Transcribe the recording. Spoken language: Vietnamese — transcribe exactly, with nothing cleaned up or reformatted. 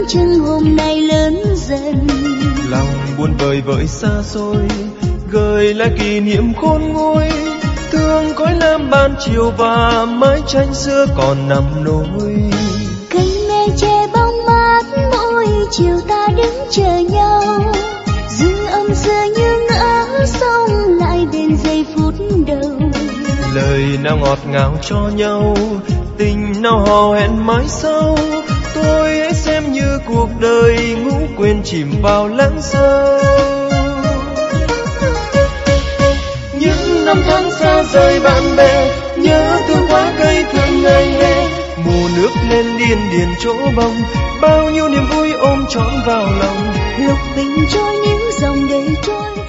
chăng hôm nay lớn dần. Lòng buồn vời vợi xa xôi, gợi lại kỷ niệm khôn nguôi. Thương cõi lam ban chiều và mái tranh xưa còn nằm nối. Cây me che bóng mát mỗi chiều ta đứng chờ nhau. Dương âm xưa như ngỡ sông lại bên giây phút đầu. Lời nào ngọt ngào cho nhau, tình nào hò hẹn mãi sau. Tôi hãy xem như cuộc đời ngủ quên chìm vào lãng sâu. Những năm tháng xa rời bạn bè, nhớ thương quá cây thương ngày hè. Mùa nước lên điên điền chỗ bông, bao nhiêu niềm vui ôm trọn vào lòng. Lục bình trôi níu dòng đời trôi.